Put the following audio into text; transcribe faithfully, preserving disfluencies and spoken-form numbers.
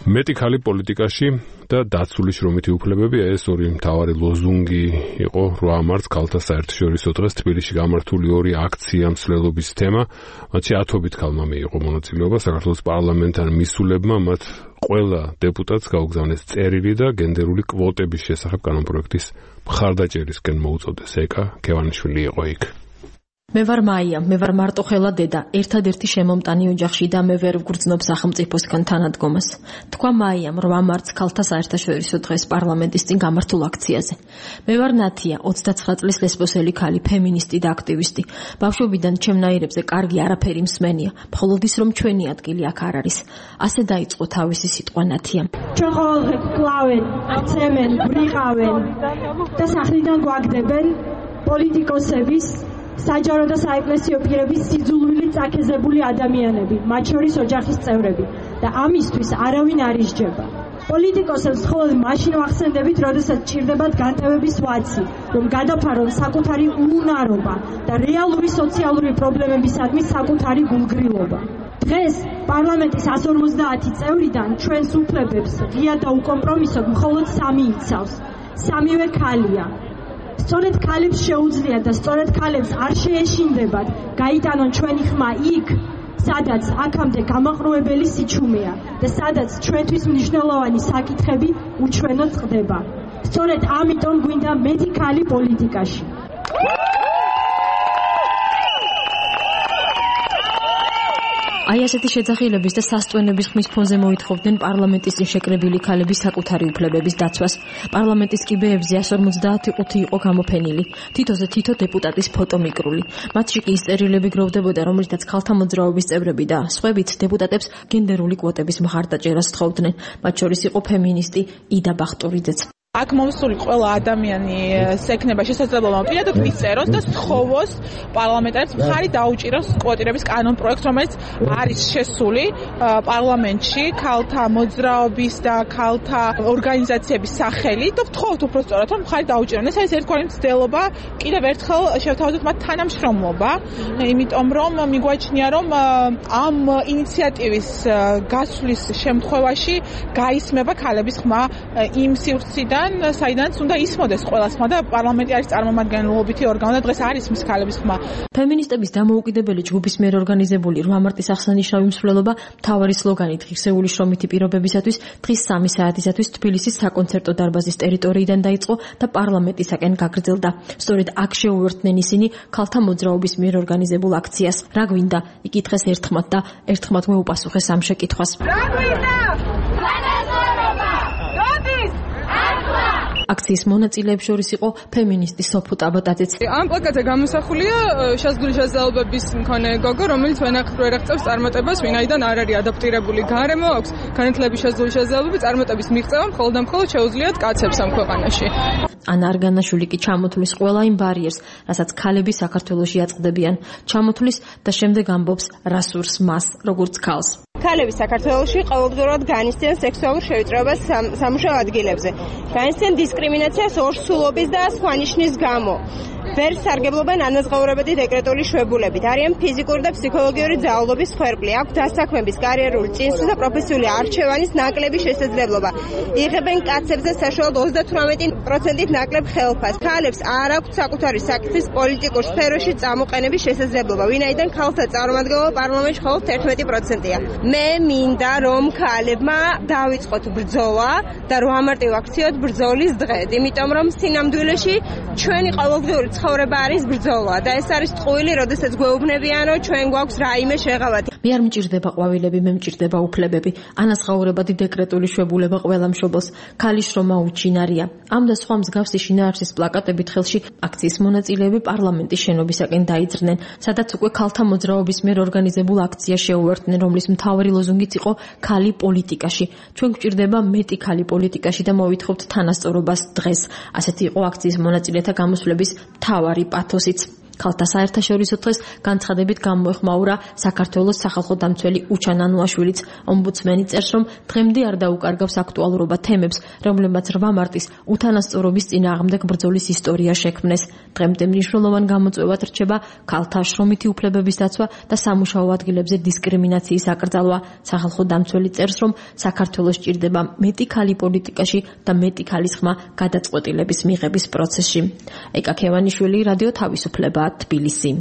მეტი ხალი პოლიტიკაში და დაცული შრომითი უფლებები ეს ორი მთავარი ლოზუნგი იყო რვა მარტს ქალთა საერთაშორისო დღეს თბილისში გამართული ორი აქცია მსვლელობის თემა. მათში ათობით ქალმა მიიღო მონაწილეობა საქართველოს პარლამენტთან მისულებმა მათ ყველა დეპუტატს გაუგზავნეს წერილი და გენდერული კვოტების შესახებ კანონპროექტის მხარდაჭერისკენ მოუწოდეს. ეკა ქევანიშვილი იყო იქ. მე ვარ მაია, მე ვარ მარტოხელა დედა, ერთადერთი შემომტანი ოჯახში და მე ვერ ვგრძნობ სახელმწიფოსგან თანადგომას. თქვა მაიამ რვა მარტს ქალთა საერთაშორისო დღეს პარლამენტის წინ გამართულ აქციაზე. მე ვარ ნათია, ოცდაცხრა წლის ლესბოსელი ქალი, ფემინისტი და აქტივისტი. ბავშვობიდან ჩემნაირებზე კარგი არაფერი მსმენია, მხოლოდ ის რომ ჩვენი ადგილი აქ არ არის. ასე დაიწყო თავისი სიტყვა ნათიამ. ჩვენ ყოველდღე კლავენ, ცემენ, ბრიყავენ და სახლიდან გვაგდებენ პოლიტიკოსების საჯარო და საეკლესიო პირების სიძულვილით წაქეზებული ადამიანები, მათ შორის ოჯახის წევრები და ამისთვის არავინ არ ისჯება. პოლიტიკოსებს მხოლოდ მაშინ ვახსენდებით, როდესაც ჭირდებათ განტევების ვაცი, რომ გადაფარონ საკუთარი უუნარობა და რეალური სოციალური პრობლემებისადმი საკუთარი გულგრილობა. დღეს პარლამენტის εκατს ორმოცდაათი წევრიდან ჩვენს უფლებებს ღია და უკომპრომისოდ მხოლოდ სამი იცავს. სამივე ქალია. სწორედ ქალებს შეუძლია და სწორედ ქალებს არ შეეშინდებათ გაიტანონ ჩვენი ხმა იქ, სადაც აქამდე გამაყრუებელი სიჩუმეა და სადაც ჩვენთვის მნიშვნელოვანი საკითხები უჩვენოდ ხდება. სწორედ ამიტომ გვინდა მეტი ქალი პოლიტიკაში. აი ასეთი შეძახილების და სასწვენების ხმის ფონზე მოითხოვდნენ პარლამენტის წინ შეკრებილი ქალების საკუთარი უფლებების დაცვას. პარლამენტის კიბეებზე εκατს ორმოცდაათი ყუთი იყო გამოფენილი. თითოზე თითო დეპუტატის ფოტო მიკრული. მათში კი ის წერილები გროვდებოდა, რომლითაც ქალთა მოძრაობის წევრები და სხვებით დეპუტატებს გენდერული კვოტების მხარდაჭერას თხოვდნენ. მათ შორის იყო ფემინისტი იდა ბახტურიძეც. აქ მომსული ყველა ადამიანი ექნება შესაძლებლობა პირადად მისწეროს და სთხოვოს პარლამენტარებს მხარი დაუჭიროს კვოტირების კანონპროექტს, რომელიც არის შესული პარლამენტში ქალთა მოძრაობის და ქალთა ორგანიზაციების სახელით და ვთხოვთ უფრო სწორად, რომ მხარი დაუჭირონ. ეს არის ერთგვარი მცდელობა, კიდევ ერთხელ შევთავაზოთ მათ თანამშრომლობა, იმიტომ რომ მიგვაჩნია, რომ ამ ინიციატივის გასვლის შემთხვევაში გაისმება ქალების ხმა იმ სივრციდან, საიდანაც უნდა ისმოდეს ყველას ხმა და პარლამენტი არის წარმომადგენლობითი ორგანო და დღეს არის მის ქალების ხმა. ფემინისტების დამოუკიდებელი ჯგუფის მიერ ორგანიზებული რვა მარტის აღსანიშნავი მსვლელობა მთავარი სლოგანით ღირსეული შრომითი პირობებისათვის დღის სამი საათისათვის თბილისის საკონცერტო დარბაზის ტერიტორიიდან დაიწყო და პარლამენტისაკენ გაგრძელდა. სწორედ აქ შეუერთდნენ ისინი ქალთა მოძრაობის მიერ ორგანიზებულ აქციას. რა გვინდა? იკითხეს ერთხმად და ერთხმად მეუპასუხეს ამ შეკითხვას. რა გვინდა? აქციის მონაწილეებს შორის იყო ფემინისტი სოფო ტაბატაძეც. ამ პლაკატზე გამოსახულია შეზღუდული შესაძლებლობის მქონე გოგო, რომელიც ვენახს ვერ აღწევს წარმატებას, ვინაიდან არ არის ადაპტირებული გარემო, აქვს განათლების შეზღუდული შესაძლებლობები, წარმატების მიღწევა მხოლოდ და მხოლოდ შეუძლიათ კაცებს ამ ქვეყანაში. ანა არგანაშვილი კი ჩამოთვლის ყველა იმ ბარიერს, რასაც ქალები საქართველოში აწყდებიან. ჩამოთვლის და შემდეგ ამბობს, რა სურს მას, როგორც ქალს. ქალები საქართველოში ყოველდღურად განიცდიან სექსუალურ შევიწროებას სამუშაო ადგილებზე. განიცდიან დისკრიმინაციას ორსულობის და სხვა ნიშნის გამო. ვერ სარგებლობენ ანაზღაურებადი დეკრეტული შვებულებით. არიან ფიზიკური და ფსიქოლოგიური ძალადობის მსხვერპლი. აქვთ დასაქმების, კარიერული, წინსვლის და პროფესიული არჩევანის ნაკლები შესაძლებლობა. იღებენ კაცებს და საშუალოდ ოცდათვრამეტი პროცენტით ნაკლებ ხელფას. ქალებს არ აქვთ საკუთარი საკითხის პოლიტიკურ სფეროში წამოყენების შესაძლებლობა, ვინაიდან ქალთა წარმომადგენლობა პარლამენტში მხოლოდ ერთმეტი პროცენტია. მე მინდა რომ ქალებმა დავიწყოთ ბრძოლა და რვა მარტი ვაქციოთ ბრძოლის დღეს, იმიტომ რომ სინამდვილეში ჩვენი ყოველდღიური ცხოვრება არის ბრძოლა და ეს არის ტყუილი, როდესაც გვეუბნებიან, რომ ჩვენ გვაქვს რაიმე შეღავათი. მე არ მჭირდება ყვავილები, მე მჭირდება უფლებები. ანაზღაურებადი დეკრეტული შვებულება ყველა მშობელს. ქალის შრომა უჩინარია. ამ და სხვა მსგავსი შინაარსის პლაკატებით ხელში აქციის მონაწილეები პარლამენტის შენობისაკენ დაიძრნენ, სადაც უკვე ქალთა მოძრაობის მიერ ორგანიზებულ აქციას შეუერთდნენ, რომლის მთავარი ლოზუნგიც იყო ქალი პოლიტიკაში. ჩვენ გვჭირდება მეტი ქალი პოლიტიკაში და მოვითხოვთ თანასწორობას დღეს. ასეთი იყო აქციის მონაწილეთა გამოსვლების მთავარი პათოსიც. ქალთა საერთაშორისო დღეს განცხადებით გამოეხმაურა საქართველოს სახალხო დამცველი უჩან ანუაშვილიც. ომბუდსმენი წერს, რომ დღემდე არ დაუკარგავს აქტუალურობა თემებს, რომლებმაც რვა მარტის უთანასწორობის წინააღმდეგ ბრძოლის ისტორია შექმნეს. დღემდე მნიშვნელოვან გამოწვევად რჩება ქალთა შრომითი უფლებების დაცვა და სამუშაო ადგილებზე დისკრიმინაციის აკრძალვა. სახალხო დამცველი წერს, რომ საქართველოს ჭირდება მეტი ქალი პოლიტიკაში და მეტი ქალის ხმა გადაწყვეტილების მიღების პროცესში. ეკა ქევანიშვილი, რადიო თავისუფლება, თბილისი.